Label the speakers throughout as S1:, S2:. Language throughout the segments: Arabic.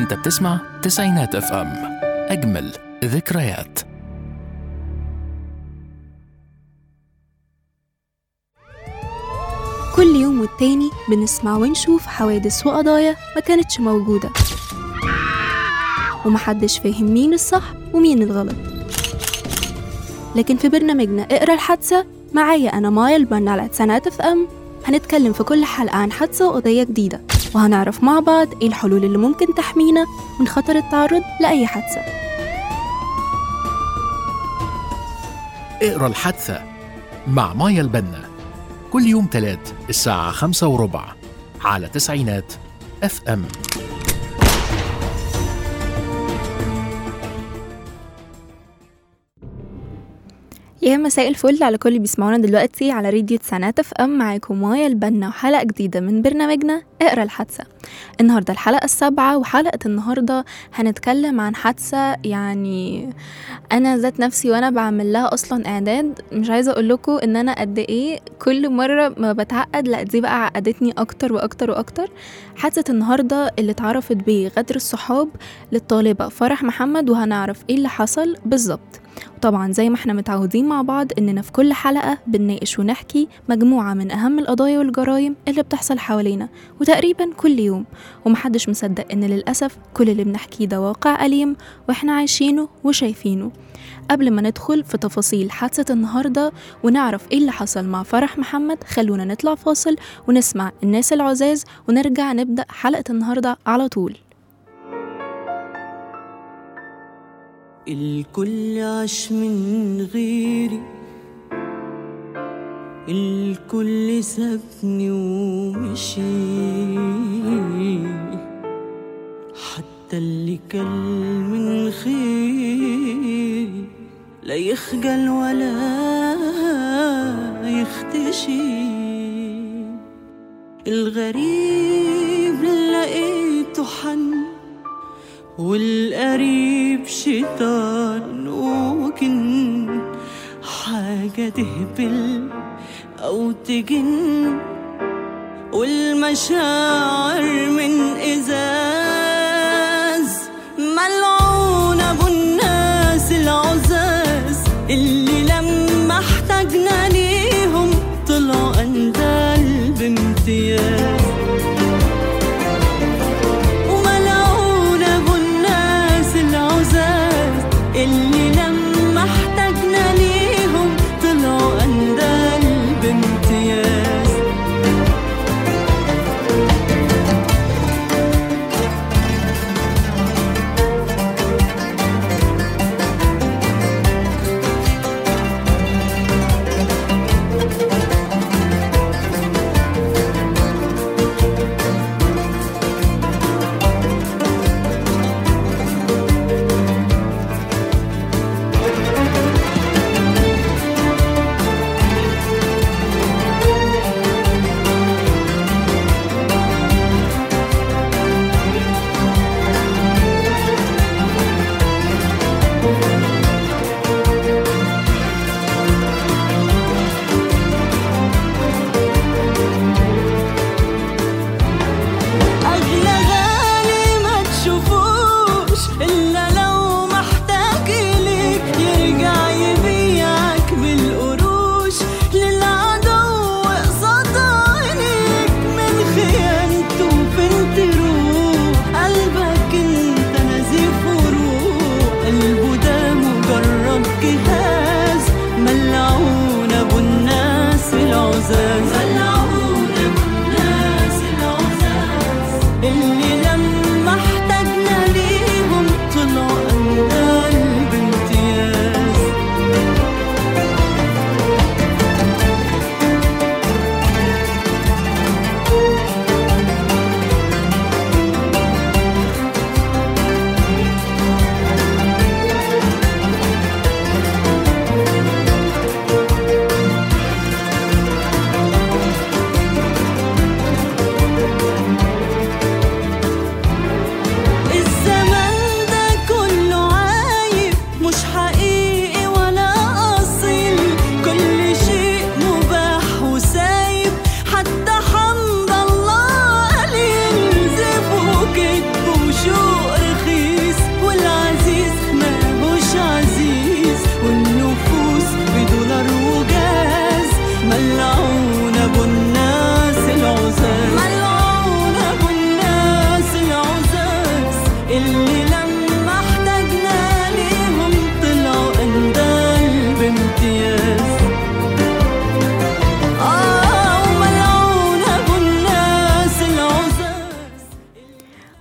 S1: انت بتسمع تسعينات اف ام، اجمل ذكريات.
S2: كل يوم والتاني بنسمع ونشوف حوادث وقضايا ما كانتش موجودة، ومحدش فاهم مين الصح ومين الغلط. لكن في برنامجنا اقرأ الحادثة معايا أنا مايا البنا على تسعينات اف ام، هنتكلم في كل حلقة عن حادثة وقضية جديدة، وهنعرف مع بعض ايه الحلول اللي ممكن تحمينا من خطر التعرض لأي حادثة.
S1: اقرأ الحادثة مع مايا البنا كل يوم تلات الساعة 5:15 على تسعينات اف ام.
S2: يا مساء الفل على كل اللي بيسمعونا دلوقتي على راديو تسعينات اف ام. معاكم مايا البنا وحلقة جديدة من برنامجنا اقرأ الحادثة. النهاردة الحلقة 7، وحلقة النهاردة هنتكلم عن حادثة يعني انا ذات نفسي وانا بعمل لها اصلا اعداد مش عايزة اقول لكم ان انا قد ايه كل مرة ما بتعقد، لا دي بقى عقدتني اكتر واكتر واكتر. حادثة النهاردة اللي اتعرفت بغدر الصحاب للطالبة فرح محمد، وهنعرف ايه اللي حصل بالظبط. وطبعا زي ما احنا متعودين مع بعض اننا في كل حلقة بنناقش ونحكي مجموعة من اهم القضايا والجرائم اللي بتحصل حوالينا وتقريبا كل يوم، ومحدش مصدق ان للأسف كل اللي بنحكيه ده واقع أليم واحنا عايشينه وشايفينه. قبل ما ندخل في تفاصيل حادثة النهاردة ونعرف ايه اللي حصل مع فرح محمد، خلونا نطلع فاصل ونسمع الناس العزاز ونرجع نبدأ حلقة النهاردة على طول.
S3: الكل عاش من غيري، الكل سابني ومشي، حتى اللي كل من خيري لا يخجل ولا يختشي. الغريب لقيته حن والقريب شيطان وجن، حاجة تهبل أو تجن، والمشاعر من إزاز. ملعون أبو الناس العزاز اللي لما احتاجنا ليهم طلعوا أندال بامتياز. اللي لما احتاجنا ليهم طلعوا أندال بامتياز.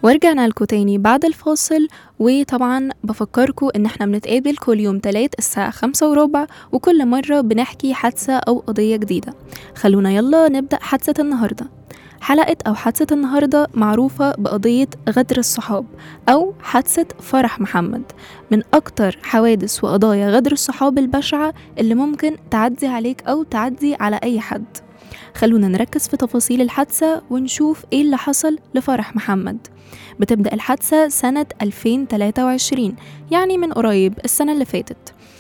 S2: ورجعنا لكم تاني بعد الفاصل. وطبعا بفكركم ان احنا بنتقابل كل يوم تلات الساعة 5:15، وكل مرة بنحكي حادثة او قضية جديدة. خلونا يلا نبدأ حادثة النهاردة. حلقة أو حادثة النهاردة معروفة بقضية غدر الصحاب أو حادثة فرح محمد، من أكتر حوادث وقضايا غدر الصحاب البشعة اللي ممكن تعدي عليك أو تعدي على أي حد. خلونا نركز في تفاصيل الحادثة ونشوف إيه اللي حصل لفرح محمد. بتبدأ الحادثة سنة 2023، يعني من قريب، السنة اللي فاتت.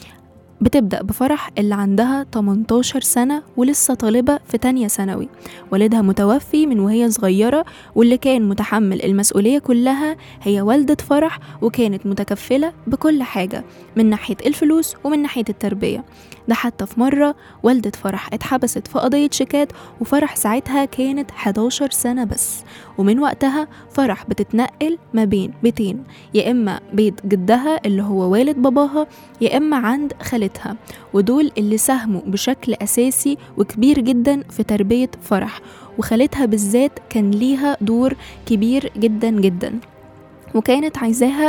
S2: بتبدأ بفرح اللي عندها 18 سنة ولسه طالبة في تانية ثانوي. والدها متوفي من وهي صغيرة، واللي كان متحمل المسؤولية كلها هي والدة فرح، وكانت متكفلة بكل حاجة من ناحية الفلوس ومن ناحية التربية. ده حتى في مرة والدة فرح اتحبست في قضية شيكات، وفرح ساعتها كانت 11 سنة بس. ومن وقتها فرح بتتنقل ما بين بيتين، يا إما بيت جدها اللي هو والد باباها، يا إما عند خالتها، ودول اللي ساهموا بشكل أساسي وكبير جدا في تربية فرح. وخالتها بالذات كان ليها دور كبير جدا جدا، وكانت عايزاها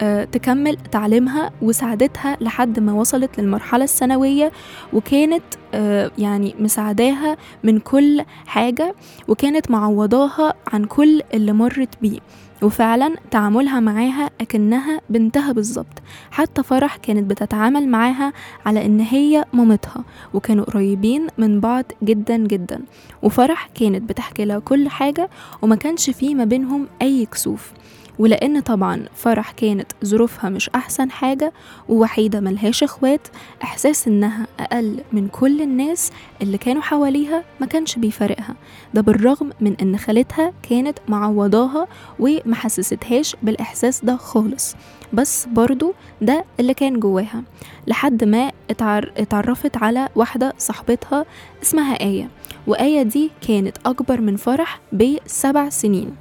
S2: تكمل تعليمها وساعدتها لحد ما وصلت للمرحلة الثانوية، وكانت يعني مساعداها من كل حاجة، وكانت معوضاها عن كل اللي مرت بيه. وفعلا تعاملها معاها أكنها بنتها بالظبط. حتى فرح كانت بتتعامل معاها على إن هي مامتها، وكانوا قريبين من بعض جدا جدا. وفرح كانت بتحكي لها كل حاجة، وما كانش فيه ما بينهم أي كسوف. ولأن طبعا فرح كانت ظروفها مش أحسن حاجة ووحيدة ملهاش اخوات، إحساس إنها أقل من كل الناس اللي كانوا حواليها ما كانش بيفارقها. ده بالرغم من إن خالتها كانت معوضاها ومحسستهاش بالإحساس ده خالص، بس برضو ده اللي كان جواها. لحد ما اتعرفت على واحدة صاحبتها اسمها آية، وآية دي كانت أكبر من فرح ب7 سنين.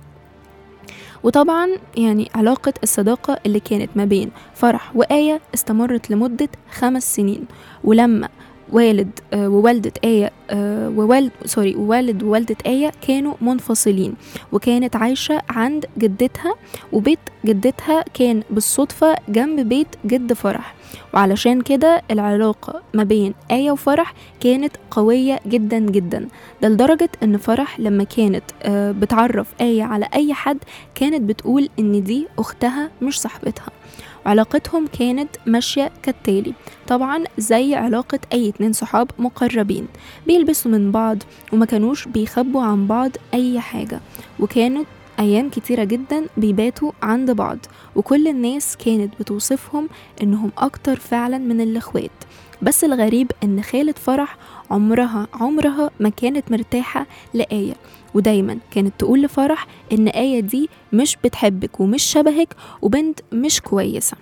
S2: وطبعا يعني علاقة الصداقة اللي كانت ما بين فرح وآية استمرت لمدة 5 سنين. ولما والد ووالدة آية ووالد ووالدة آية كانوا منفصلين، وكانت عايشة عند جدتها، وبيت جدتها كان بالصدفة جنب بيت جد فرح. وعلشان كده العلاقة ما بين آية وفرح كانت قوية جدا جدا. ده لدرجة ان فرح لما كانت بتعرف آية على اي حد كانت بتقول ان دي اختها مش صاحبتها. وعلاقتهم كانت ماشية كالتالي، طبعا زي علاقة اي 2 صحاب مقربين، بيلبسوا من بعض وما كانوش بيخبوا عن بعض اي حاجة، وكانت أيام كتيرة جدا بيباتوا عند بعض. وكل الناس كانت بتوصفهم إنهم أكتر فعلا من الأخوات. بس الغريب إن خالة فرح عمرها ما كانت مرتاحة لآية، ودايما كانت تقول لفرح إن آية دي مش بتحبك ومش شبهك وبنت مش كويسة.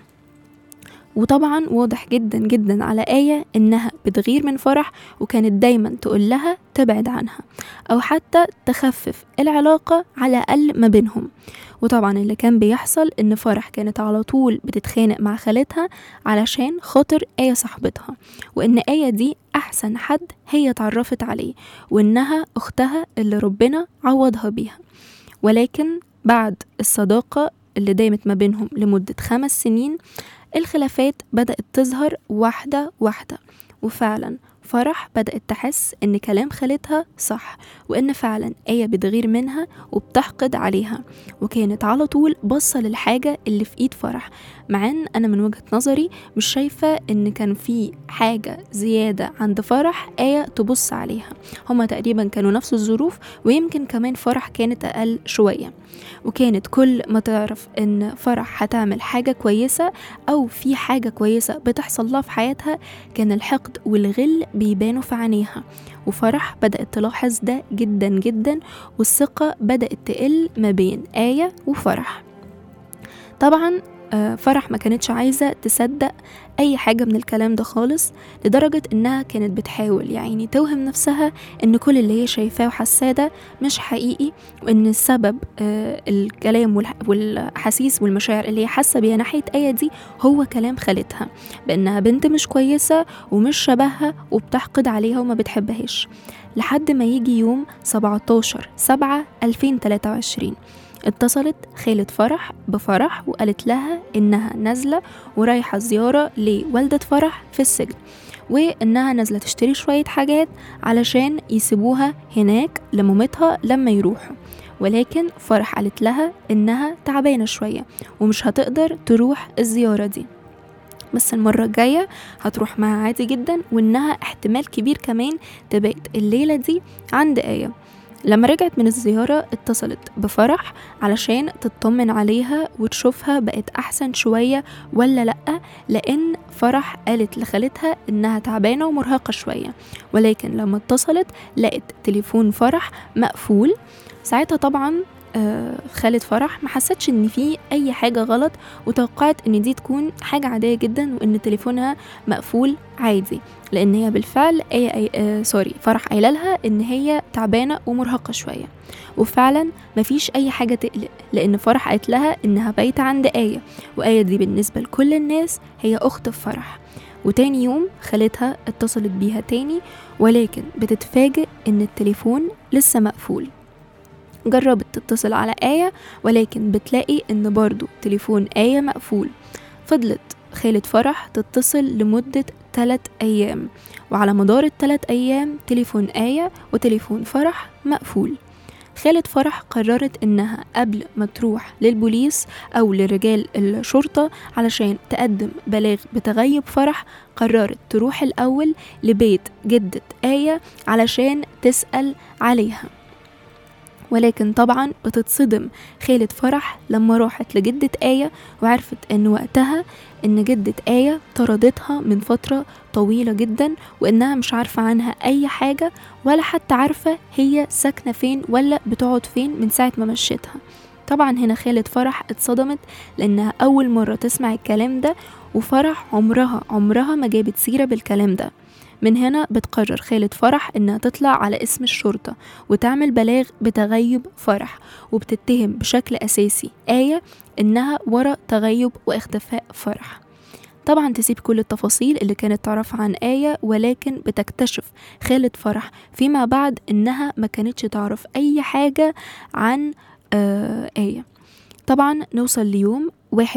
S2: وطبعا واضح جدا جدا على آية إنها بتغير من فرح، وكانت دايما تقول لها تبعد عنها أو حتى تخفف العلاقة على الأقل ما بينهم. وطبعا اللي كان بيحصل إن فرح كانت على طول بتتخانق مع خالتها علشان خاطر آية صاحبتها، وإن آية دي أحسن حد هي اتعرفت عليه، وإنها أختها اللي ربنا عوضها بيها. ولكن بعد الصداقة اللي دامت ما بينهم لمدة 5 سنين الخلافات بدأت تظهر واحدة واحدة. وفعلا فرح بدأت تحس إن كلام خالتها صح، وإن فعلا آية بتغير منها وبتحقد عليها، وكانت على طول بصة للحاجة اللي في إيد فرح. مع إن أنا من وجهة نظري مش شايفة إن كان في حاجة زيادة عند فرح آية تبص عليها. هما تقريبا كانوا نفس الظروف، ويمكن كمان فرح كانت أقل شوية. وكانت كل ما تعرف إن فرح هتعمل حاجة كويسة أو في حاجة كويسة بتحصل لها في حياتها كان الحقد والغل بيبانوا في عينيها. وفرح بدأت تلاحظ ده جدا جدا، والثقة بدأت تقل ما بين آية وفرح. طبعا فرح ما كانتش عايزة تصدق أي حاجة من الكلام ده خالص، لدرجة إنها كانت بتحاول يعني توهم نفسها إن كل اللي هي شايفاه وحساه ده مش حقيقي، وإن السبب الكلام والحسيس والمشاعر اللي هي حاسة بيها ناحية آية دي هو كلام خالتها بإنها بنت مش كويسة ومش شبهها وبتحقد عليها وما بتحبهاش. لحد ما يجي يوم 17/7/2023 اتصلت خالة فرح بفرح وقالت لها إنها نازلة ورايحة زيارة لوالدة فرح في السجن، وإنها نازلة تشتري شوية حاجات علشان يسيبوها هناك لمامتها لما يروحوا. ولكن فرح قالت لها إنها تعبانة شوية ومش هتقدر تروح الزيارة دي، بس المرة الجاية هتروح معها عادي جدا، وإنها احتمال كبير كمان تبات الليلة دي عند آية. لما رجعت من الزيارة اتصلت بفرح علشان تطمن عليها وتشوفها بقت أحسن شوية ولا لأ، لأن فرح قالت لخالتها إنها تعبانة ومرهقة شوية، ولكن لما اتصلت لقت تليفون فرح مقفول. ساعتها طبعا خالة فرح ما حستش ان في اي حاجة غلط، وتوقعت ان دي تكون حاجة عادية جدا وان تليفونها مقفول عادي، لان هي بالفعل فرح قايله لها ان هي تعبانة ومرهقة شوية، وفعلا مفيش اي حاجة تقلق، لان فرح قالت لها انها بايتة عند آية، وآية دي بالنسبة لكل الناس هي اخت فرح. وتاني يوم خالتها اتصلت بيها تاني، ولكن بتتفاجئ ان التليفون لسه مقفول. جربت تتصل على آية، ولكن بتلاقي ان برضو تليفون آية مقفول. فضلت خالة فرح تتصل لمدة 3 أيام، وعلى مدار ال3 أيام تليفون آية وتليفون فرح مقفول. خالة فرح قررت انها قبل ما تروح للبوليس او لرجال الشرطة علشان تقدم بلاغ بتغيب فرح، قررت تروح الاول لبيت جدة آية علشان تسأل عليها. ولكن طبعا بتتصدم خالة فرح لما راحت لجدة آية وعرفت ان وقتها ان جدة آية طردتها من فترة طويلة جدا، وانها مش عارفة عنها اي حاجة، ولا حتى عارفة هي ساكنة فين ولا بتقعد فين من ساعة ما مشيتها. طبعا هنا خالة فرح اتصدمت، لانها اول مرة تسمع الكلام ده، وفرح عمرها ما جابت سيرة بالكلام ده. من هنا بتقرر خالة فرح انها تطلع على اسم الشرطة وتعمل بلاغ بتغيب فرح، وبتتهم بشكل اساسي آية انها ورا تغيب واختفاء فرح. طبعا تسيب كل التفاصيل اللي كانت تعرفها عن آية، ولكن بتكتشف خالة فرح فيما بعد انها ما كانتش تعرف اي حاجة عن آية. طبعا نوصل ليوم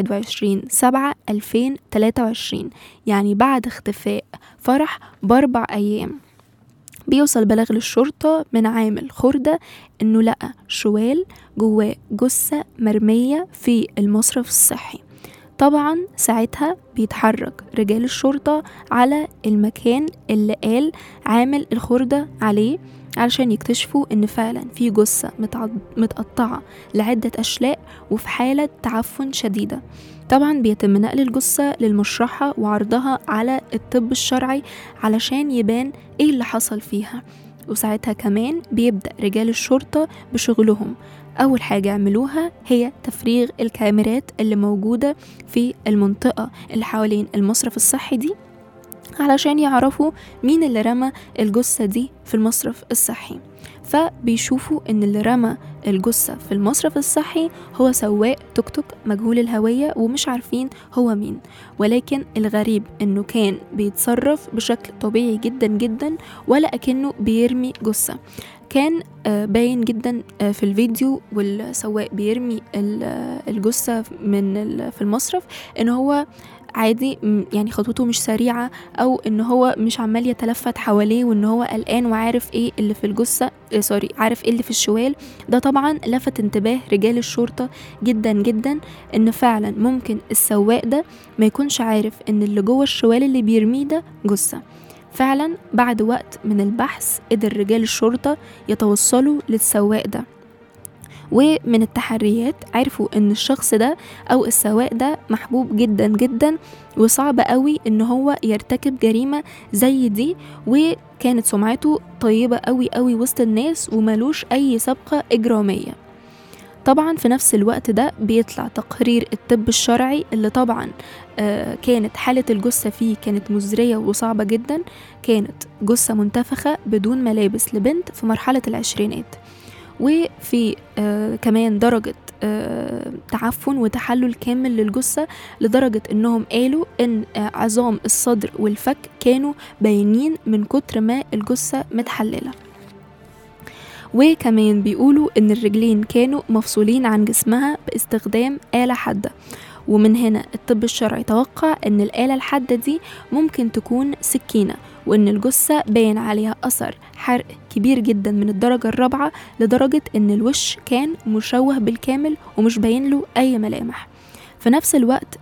S2: 21/7/2023، يعني بعد اختفاء فرح ب4 أيام، بيوصل بلاغ للشرطة من عامل خردة انه لقى شوال جواه جثة مرمية في المصرف الصحي. طبعا ساعتها بيتحرك رجال الشرطة على المكان اللي قال عامل الخردة عليه علشان يكتشفوا ان فعلا في جثة متقطعة لعدة أشلاء وفي حالة تعفن شديدة. طبعا بيتم نقل الجثة للمشرحة وعرضها على الطب الشرعي علشان يبان ايه اللي حصل فيها. وساعتها كمان بيبدأ رجال الشرطة بشغلهم. أول حاجة يعملوها هي تفريغ الكاميرات اللي موجودة في المنطقة اللي حوالين المصرف الصحي دي علشان يعرفوا مين اللي رمى الجثة دي في المصرف الصحي. فبيشوفوا ان اللي رمى الجثة في المصرف الصحي هو سواق توك توك مجهول الهوية ومش عارفين هو مين، ولكن الغريب انه كان بيتصرف بشكل طبيعي جدا جدا ولا أكنه بيرمي جثة. كان باين جدا في الفيديو والسواق بيرمي الجثة في المصرف ان هو عادي، يعني خطوته مش سريعة او ان هو مش عمال يتلفت حواليه وان هو قلقان وعارف ايه اللي في الجثة عارف ايه اللي في الشوال ده. طبعا لفت انتباه رجال الشرطة جدا جدا ان فعلا ممكن السواق ده ما يكونش عارف ان اللي جوه الشوال اللي بيرميه ده جثة. فعلا بعد وقت من البحث قدر رجال الشرطة يتوصلوا للسواق ده، ومن التحريات عرفوا ان الشخص ده او السواق ده محبوب جدا جدا وصعب قوي ان هو يرتكب جريمة زي دي، وكانت سمعته طيبة قوي قوي وسط الناس وملوش اي سابقة اجرامية. طبعا في نفس الوقت ده بيطلع تقرير الطب الشرعي اللي طبعا كانت حالة الجثة فيه كانت مزرية وصعبة جدا. كانت جثة منتفخة بدون ملابس لبنت في مرحلة العشرينات، وفي كمان درجة تعفن وتحلل كامل للجثة، لدرجة انهم قالوا ان عظام الصدر والفك كانوا باينين من كتر ما الجثة متحللة. وكمان بيقولوا إن الرجلين كانوا مفصولين عن جسمها باستخدام آلة حادة. ومن هنا الطب الشرعي توقع إن الآلة الحادة دي ممكن تكون سكينة، وإن الجثة باين عليها أثر حرق كبير جدا من الدرجة الرابعة، لدرجة إن الوش كان مشوه بالكامل ومش باين له أي ملامح. في نفس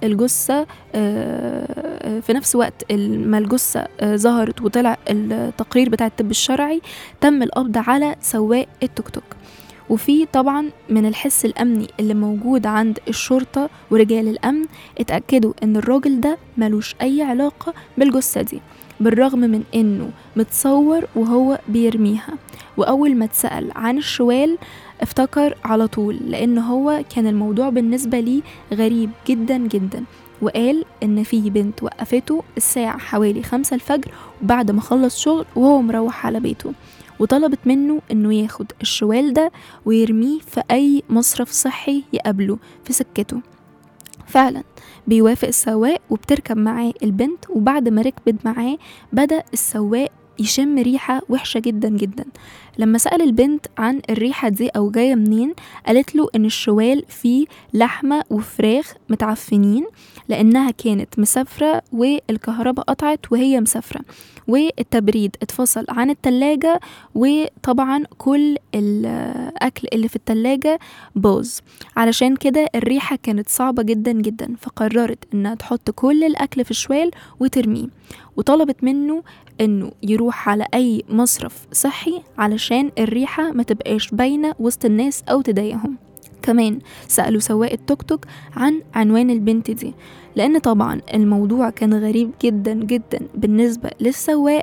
S2: وقت ما الجثة ظهرت وطلع التقرير بتاع الطب الشرعي، تم القبض على سواق التوك توك. وفي طبعا من الحس الأمني اللي موجود عند الشرطة ورجال الأمن اتأكدوا إن الراجل ده ملوش أي علاقة بالجثة دي، بالرغم من إنه متصور وهو بيرميها. وأول ما اتسأل عن الشوال افتكر على طول، لأن هو كان الموضوع بالنسبة لي غريب جدا جدا. وقال إن في بنت وقفته الساعة حوالي 5 الفجر وبعد ما خلص شغل وهو مروح على بيته، وطلبت منه إنه ياخد الشوال ده ويرميه في أي مصرف صحي يقابله في سكته. فعلا بيوافق السواق وبتركب معاه البنت، وبعد ما ركبت معاه بدأ السواق يشم ريحة وحشة جدا جدا. لما سأل البنت عن الريحة دي أو جاية منين، قالت له إن الشوال فيه لحمة وفراخ متعفنين، لأنها كانت مسافرة والكهرباء قطعت وهي مسافرة، والتبريد اتفصل عن التلاجة، وطبعا كل الأكل اللي في التلاجة باظ. علشان كده الريحة كانت صعبة جدا جدا، فقررت إنها تحط كل الأكل في الشوال وترميه. وطلبت منه إنه يروح على أي مصرف صحي علشان الريحة ما تبقاش باينة وسط الناس أو تضايقهم. كمان سألوا سواق التوك توك عن عنوان البنت دي، لأن طبعا الموضوع كان غريب جدا جدا بالنسبة للسواق،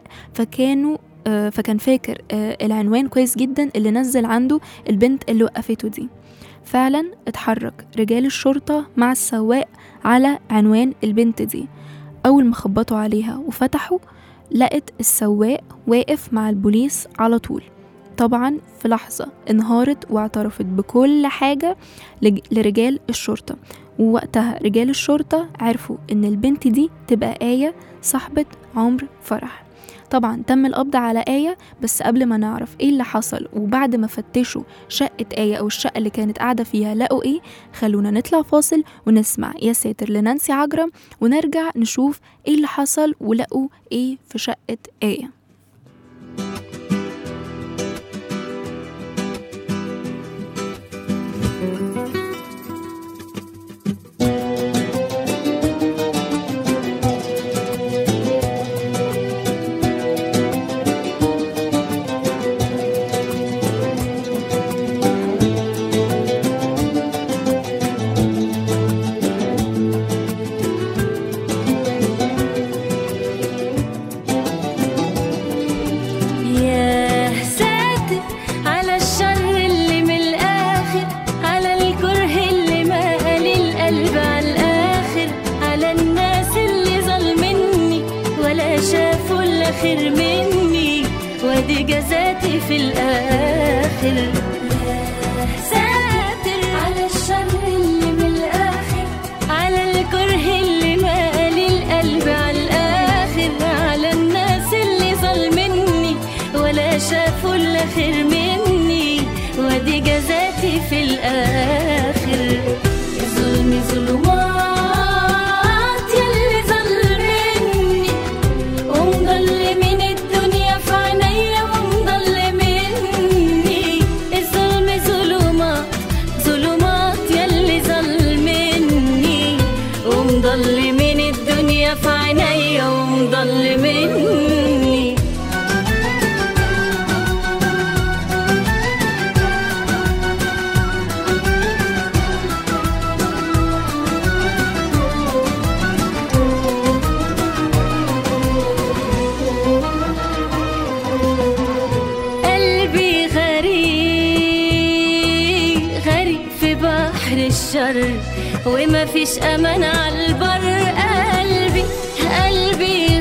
S2: فكان فاكر العنوان كويس جدا اللي نزل عنده البنت اللي وقفته دي. فعلا اتحرك رجال الشرطة مع السواق على عنوان البنت دي. أول ما خبطوا عليها وفتحوا، لقت السواق واقف مع البوليس على طول. طبعا في لحظة انهارت واعترفت بكل حاجة لرجال الشرطة، ووقتها رجال الشرطة عرفوا ان البنت دي تبقى آية صاحبة عمر فرح. طبعا تم القبض على آية، بس قبل ما نعرف ايه اللي حصل وبعد ما فتشوا شقة آية او الشقة اللي كانت قاعدة فيها لقوا ايه، خلونا نطلع فاصل ونسمع يا ساتر لنانسي عجرم، ونرجع نشوف ايه اللي حصل ولقوا ايه في شقة آية.
S3: خير مني وادي جزاتي في الآخر. ساتر على الشر اللي من الآخر، على الكره اللي مالي القلب على الآخر، على الناس اللي ظلمني ولا شافوا إلا خير مني وادي جزاتي في الآخر. ظلمي ظلمات ضل من الدنيا في عينيا ومضل مني. قلبي غريق غريق في بحر الشر وما فيش أمان على البر. قلبي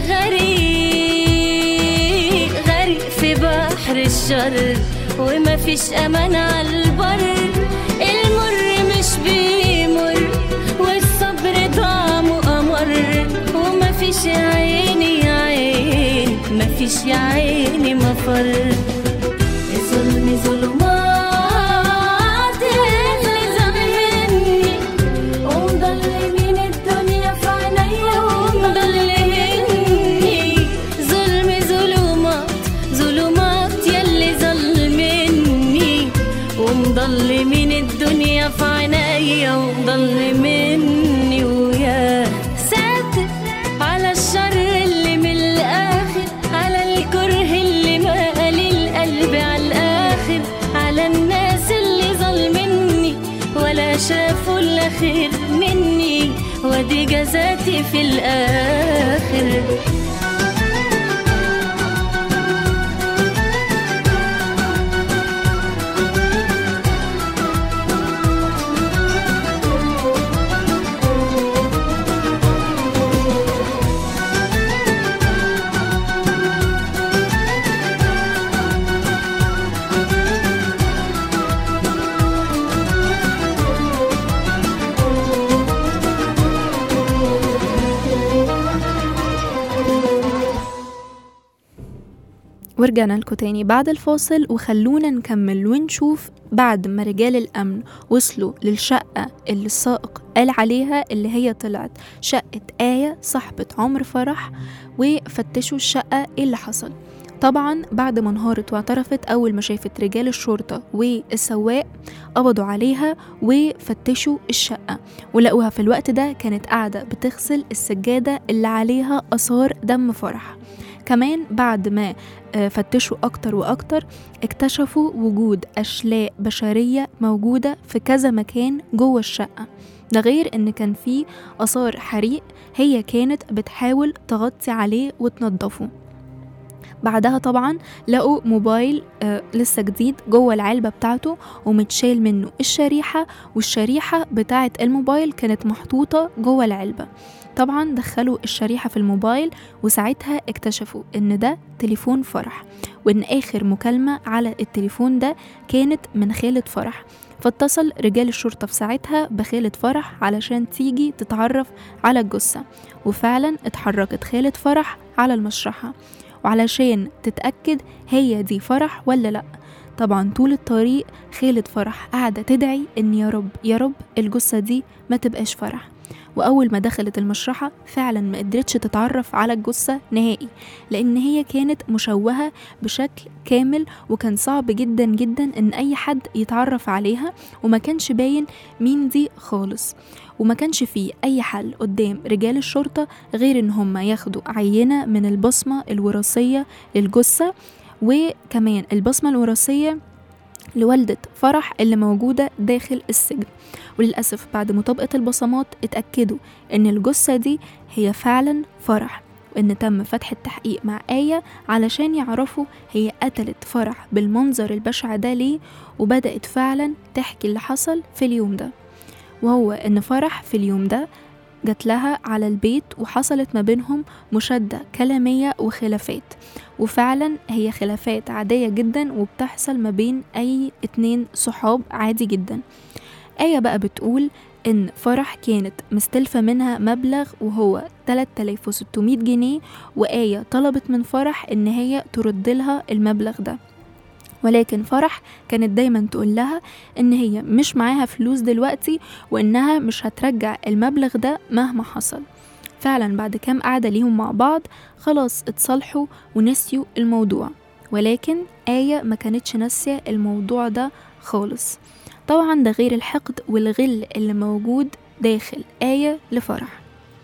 S3: غريق غريق في بحر الشر وما فيش أمان على البر. المر مش بيمر والصبر طعمه أمر، وما فيش يا عيني يا عيني ما فيش يا عيني مفر. ظلمي ظلمات ضل من الدنيا في عينيا وضل مني وياه. ساتر على الشر اللي من الآخر، على الكره اللي مالي القلب على الآخر، على الناس اللي ظلمني ولا شافوا إلا خير مني، ودي جزاتي في الآخر.
S2: ورجعنا لكم تاني بعد الفاصل، وخلونا نكمل ونشوف بعد ما رجال الأمن وصلوا للشقة اللي السائق قال عليها اللي هي طلعت شقة آية صاحبة عمر فرح، وفتشوا الشقة ايه اللي حصل. طبعا بعد ما انهارت واعترفت، أول ما شافت رجال الشرطة والسواق قبضوا عليها وفتشوا الشقة، ولقوها في الوقت ده كانت قاعدة بتغسل السجادة اللي عليها آثار دم فرح. كمان بعد ما فتشوا أكتر وأكتر اكتشفوا وجود أشلاء بشرية موجودة في كذا مكان جوه الشقة، ده غير إن كان فيه آثار حريق هي كانت بتحاول تغطي عليه وتنظفه. بعدها طبعا لقوا موبايل لسه جديد جوه العلبة بتاعته ومتشال منه الشريحة، والشريحة بتاعة الموبايل كانت محطوطة جوه العلبة. طبعا دخلوا الشريحة في الموبايل، وساعتها اكتشفوا ان ده تليفون فرح، وان اخر مكالمة على التليفون ده كانت من خالة فرح. فاتصل رجال الشرطة في ساعتها بخالة فرح علشان تيجي تتعرف على الجثة، وفعلا اتحركت خالة فرح على المشرحة وعلشان تتأكد هي دي فرح ولا لأ. طبعا طول الطريق خالة فرح قاعدة تدعي ان يا رب يا رب الجثة دي ما تبقاش فرح. وأول ما دخلت المشرحة فعلا ما قدرتش تتعرف على الجثة نهائي، لأن هي كانت مشوهة بشكل كامل، وكان صعب جدا جدا إن أي حد يتعرف عليها، وما كانش باين مين دي خالص. وما كانش فيه أي حل قدام رجال الشرطة غير إن هم ياخدوا عينة من البصمة الوراثية للجثة، وكمان البصمة الوراثية لوالدة فرح اللي موجودة داخل السجن. وللأسف بعد مطابقة البصمات اتأكدوا إن الجثة دي هي فعلا فرح، وإن تم فتح التحقيق مع آية علشان يعرفوا هي قتلت فرح بالمنظر البشع ده ليه. وبدأت فعلا تحكي اللي حصل في اليوم ده، وهو إن فرح في اليوم ده جات لها على البيت وحصلت ما بينهم مشادة كلامية وخلافات، وفعلا هي خلافات عادية جدا وبتحصل ما بين أي 2 صحاب عادي جدا. آية بقى بتقول إن فرح كانت مستلفة منها مبلغ وهو 3600 جنيه، وآية طلبت من فرح إن هي ترد لها المبلغ ده، ولكن فرح كانت دايما تقول لها إن هي مش معاها فلوس دلوقتي، وإنها مش هترجع المبلغ ده مهما حصل. فعلا بعد كام قعدة ليهم مع بعض خلاص اتصالحوا ونسيوا الموضوع، ولكن آية ما كانتش ناسية الموضوع ده خالص. طبعا ده غير الحقد والغل اللي موجود داخل آية لفرح.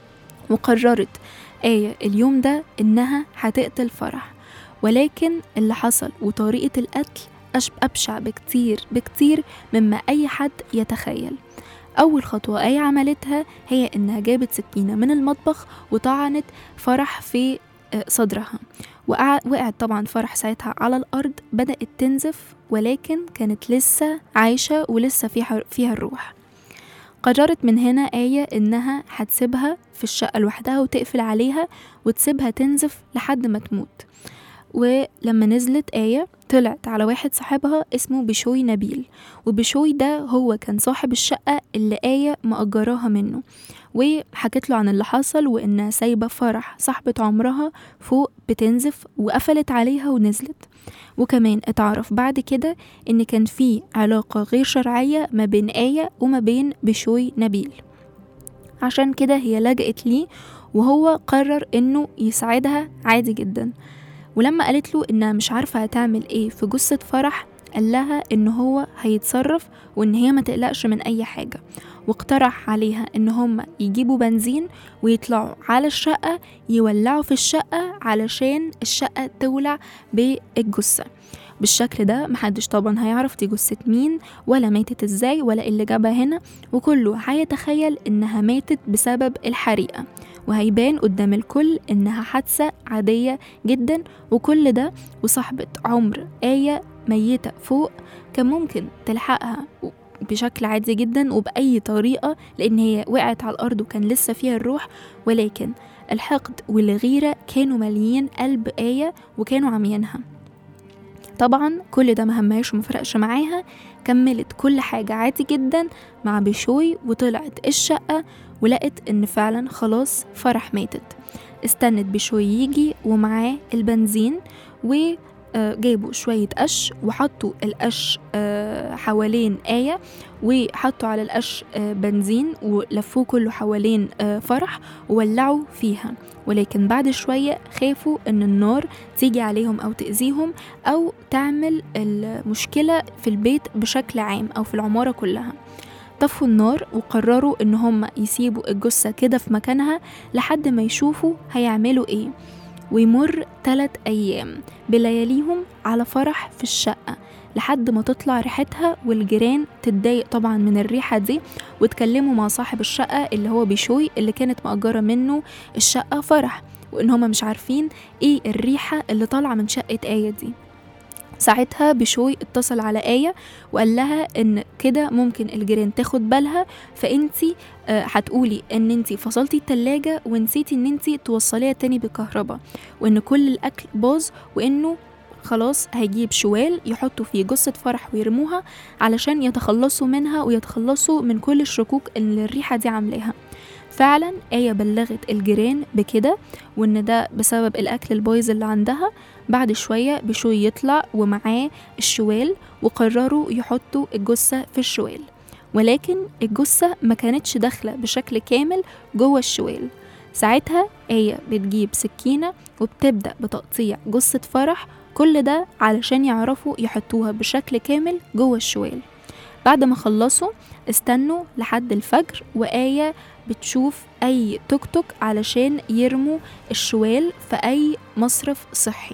S2: وقررت آية اليوم ده إنها هتقتل فرح، ولكن اللي حصل وطريقة القتل أبشع بكتير مما أي حد يتخيل. أول خطوة آية عملتها هي إنها جابت سكينة من المطبخ وطعنت فرح في صدرها، وقعت طبعا فرح ساعتها على الأرض، بدأت تنزف، ولكن كانت لسه عايشة ولسه فيها الروح. قررت من هنا آية إنها هتسيبها في الشقة لوحدها وتقفل عليها وتسيبها تنزف لحد ما تموت. ولما نزلت آية طلعت على واحد صاحبها اسمه بشوي نبيل، وبشوي ده هو كان صاحب الشقة اللي آية مأجراها منه، وحكت له عن اللي حصل وإنها سايبة فرح صاحبة عمرها فوق بتنزف وقفلت عليها ونزلت. وكمان اتعرف بعد كده إن كان في علاقة غير شرعية ما بين آية وما بين بشوي نبيل، عشان كده هي لجأت ليه، وهو قرر إنه يساعدها عادي جدا. ولما قالت له إنها مش عارفة هتعمل إيه في جثة فرح، قال لها إن هو هيتصرف وإن هي ما تقلقش من أي حاجة، واقترح عليها إن هم يجيبوا بنزين ويطلعوا على الشقة يولعوا في الشقة علشان الشقة تولع بالجثة. بالشكل ده محدش طبعا هيعرف دي جثة مين ولا ماتت ازاي ولا اللي جابها هنا، وكله هيتخيل إنها ماتت بسبب الحريقة، وهيبان قدام الكل إنها حادثة عادية جدا. وكل ده وصاحبة عمر آية ميتة فوق كان ممكن تلحقها بشكل عادي جدا وبأي طريقة، لأن هي وقعت على الأرض وكان لسه فيها الروح، ولكن الحقد والغيرة كانوا ماليين قلب آية وكانوا عميانها. طبعا كل ده مهمهاش ومفرقش معاها، كملت كل حاجة عادي جدا مع بشوي وطلعت الشقة ولقت ان فعلا خلاص فرح ماتت. استنت بشوي يجي ومعاه البنزين وجابوا شوية قش وحطوا القش حوالين آية، وحطوا على القش بنزين ولفوه كله حوالين فرح وولعوا فيها. ولكن بعد شوية خافوا ان النار تيجي عليهم او تأذيهم او تعمل المشكلة في البيت بشكل عام او في العمارة كلها. طفوا النار وقرروا ان هم يسيبوا الجثة كده في مكانها لحد ما يشوفوا هيعملوا ايه. ويمر 3 أيام بلياليهم على فرح في الشقة لحد ما تطلع ريحتها، والجيران تتضايق طبعا من الريحة دي وتكلموا مع صاحب الشقة اللي هو بشوي اللي كانت مأجرة منه الشقة فرح، وإن هما مش عارفين ايه الريحة اللي طالعة من شقة آية دي. ساعتها بشوي اتصل على آية وقال لها ان كده ممكن الجيران تاخد بالها، فانتي هتقولي ان انتي فصلتي التلاجة ونسيتي ان انتي توصليها تاني بالكهرباء، وان كل الاكل باظ، وانه خلاص هيجيب شوال يحطوا فيه جثة فرح ويرموها علشان يتخلصوا منها ويتخلصوا من كل الشكوك اللي الريحة دي عاملاها. فعلا آية بلغت الجيران بكده وان ده بسبب الاكل البايظ اللي عندها. بعد شوية بشوي يطلع ومعاه الشوال وقرروا يحطوا الجثة في الشوال، ولكن الجثة ما كانتش داخلة بشكل كامل جوه الشوال. ساعتها آية بتجيب سكينة وبتبدأ بتقطيع جثة فرح، كل ده علشان يعرفوا يحطوها بشكل كامل جوه الشوال. بعد ما خلصوا استنوا لحد الفجر، وآية بتشوف أي توك توك علشان يرموا الشوال في أي مصرف صحي.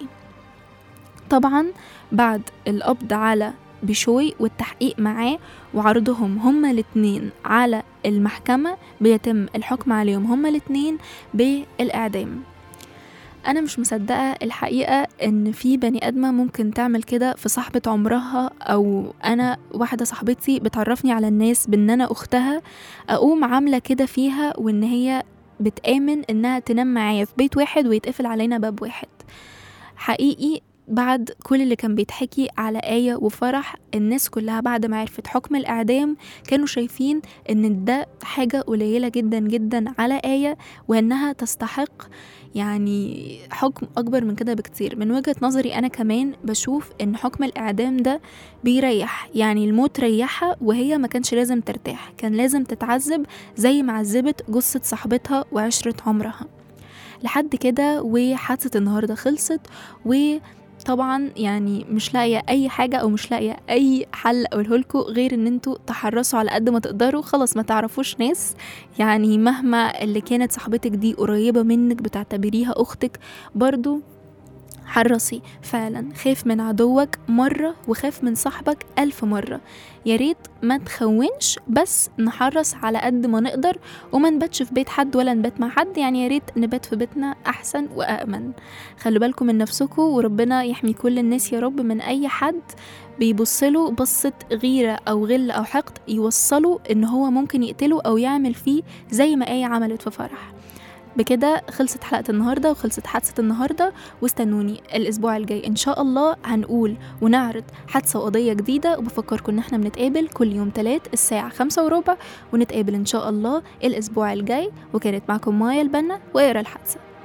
S2: طبعا بعد القبض على بشوي والتحقيق معاه وعرضهم هما الاتنين على المحكمة، بيتم الحكم عليهم هما الاتنين بالإعدام. أنا مش مصدقة الحقيقة إن في بني آدمة ممكن تعمل كده في صاحبة عمرها، أو أنا واحدة صاحبتي بتعرفني على الناس بإن أنا أختها أقوم عاملة كده فيها، وإن هي بتآمن إنها تنام معايا في بيت واحد ويتقفل علينا باب واحد. حقيقي بعد كل اللي كان بيتحكي على آية وفرح، الناس كلها بعد ما عرفت حكم الإعدام كانوا شايفين إن ده حاجة قليلة جدا جدا على آية، وإنها تستحق يعني حكم أكبر من كده بكتير. من وجهة نظري أنا كمان بشوف إن حكم الإعدام ده بيريح، يعني الموت ريحها وهي ما كانش لازم ترتاح، كان لازم تتعذب زي ما عذبت جثة صاحبتها وعشرة عمرها. لحد كده وحادثة النهاردة خلصت، وطبعا يعني مش لاقية أي حاجة أو مش لاقية أي حل أقوله لكم غير إن انتوا تحرصوا على قد ما تقدروا. خلاص ما تعرفوش ناس، يعني مهما اللي كانت صاحبتك دي قريبة منك بتعتبريها أختك، برضو حرصي فعلا. خاف من عدوك مرة وخاف من صاحبك 1000 مرة. ياريت ما تخونش، بس نحرص على قد ما نقدر وما نباتش في بيت حد ولا نبات مع حد، يعني ياريت نبات في بيتنا أحسن وأأمن. خلوا بالكم من نفسكم، وربنا يحمي كل الناس يا رب من أي حد بيبصله بصة غيرة أو غل أو حقد يوصله إن هو ممكن يقتله أو يعمل فيه زي ما آية عملت في فرح. بكده خلصت حلقة النهاردة وخلصت حادثة النهاردة، واستنوني الأسبوع الجاي إن شاء الله هنقول ونعرض حادثة وقضية جديدة. وبفكركم إن احنا بنتقابل كل يوم 3 الساعة 5:15، ونتقابل إن شاء الله الأسبوع الجاي. وكانت معكم مايا البنا وإقرا الحادثة.